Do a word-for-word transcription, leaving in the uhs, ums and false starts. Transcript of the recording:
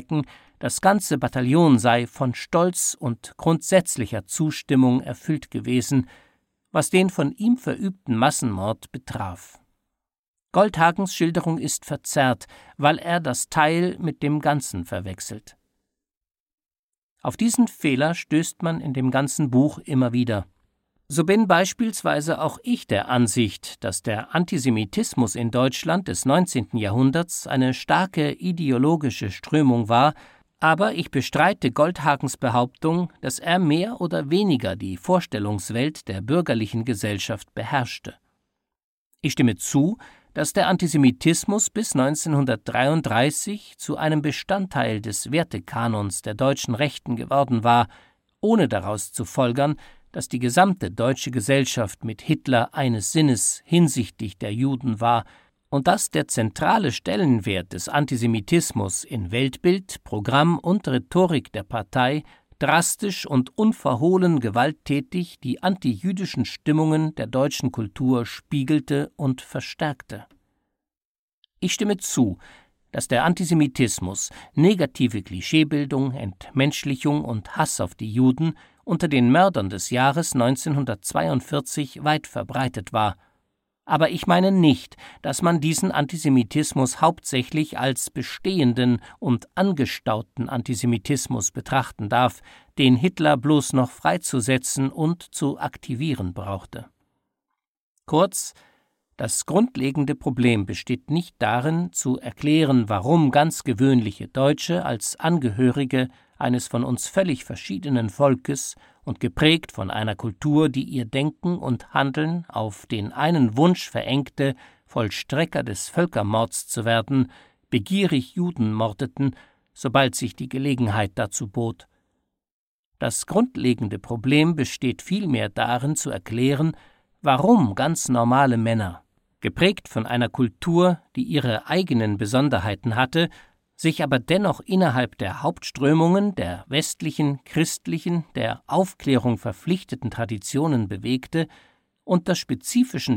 Flecken, das ganze Bataillon sei von Stolz und grundsätzlicher Zustimmung erfüllt gewesen, was den von ihm verübten Massenmord betraf. Goldhagens Schilderung ist verzerrt, weil er das Teil mit dem Ganzen verwechselt. Auf diesen Fehler stößt man in dem ganzen Buch immer wieder. So bin beispielsweise auch ich der Ansicht, dass der Antisemitismus in Deutschland des neunzehnten Jahrhunderts eine starke ideologische Strömung war, aber ich bestreite Goldhagens Behauptung, dass er mehr oder weniger die Vorstellungswelt der bürgerlichen Gesellschaft beherrschte. Ich stimme zu, dass der Antisemitismus bis neunzehnhundertdreiunddreißig zu einem Bestandteil des Wertekanons der deutschen Rechten geworden war, ohne daraus zu folgern, dass die gesamte deutsche Gesellschaft mit Hitler eines Sinnes hinsichtlich der Juden war und dass der zentrale Stellenwert des Antisemitismus in Weltbild, Programm und Rhetorik der Partei drastisch und unverhohlen gewalttätig die antijüdischen Stimmungen der deutschen Kultur spiegelte und verstärkte. Ich stimme zu, dass der Antisemitismus negative Klischeebildung, Entmenschlichung und Hass auf die Juden unter den Mördern des Jahres neunzehnhundertzweiundvierzig weit verbreitet war. Aber ich meine nicht, dass man diesen Antisemitismus hauptsächlich als bestehenden und angestauten Antisemitismus betrachten darf, den Hitler bloß noch freizusetzen und zu aktivieren brauchte. Kurz, das grundlegende Problem besteht nicht darin, zu erklären, warum ganz gewöhnliche Deutsche als Angehörige eines von uns völlig verschiedenen Volkes und geprägt von einer Kultur, die ihr Denken und Handeln auf den einen Wunsch verengte, Vollstrecker des Völkermords zu werden, begierig Juden mordeten, sobald sich die Gelegenheit dazu bot. Das grundlegende Problem besteht vielmehr darin, zu erklären, warum ganz normale Männer, geprägt von einer Kultur, die ihre eigenen Besonderheiten hatte, sich aber dennoch innerhalb der Hauptströmungen der westlichen, christlichen, der Aufklärung verpflichteten Traditionen bewegte, unter spezifischen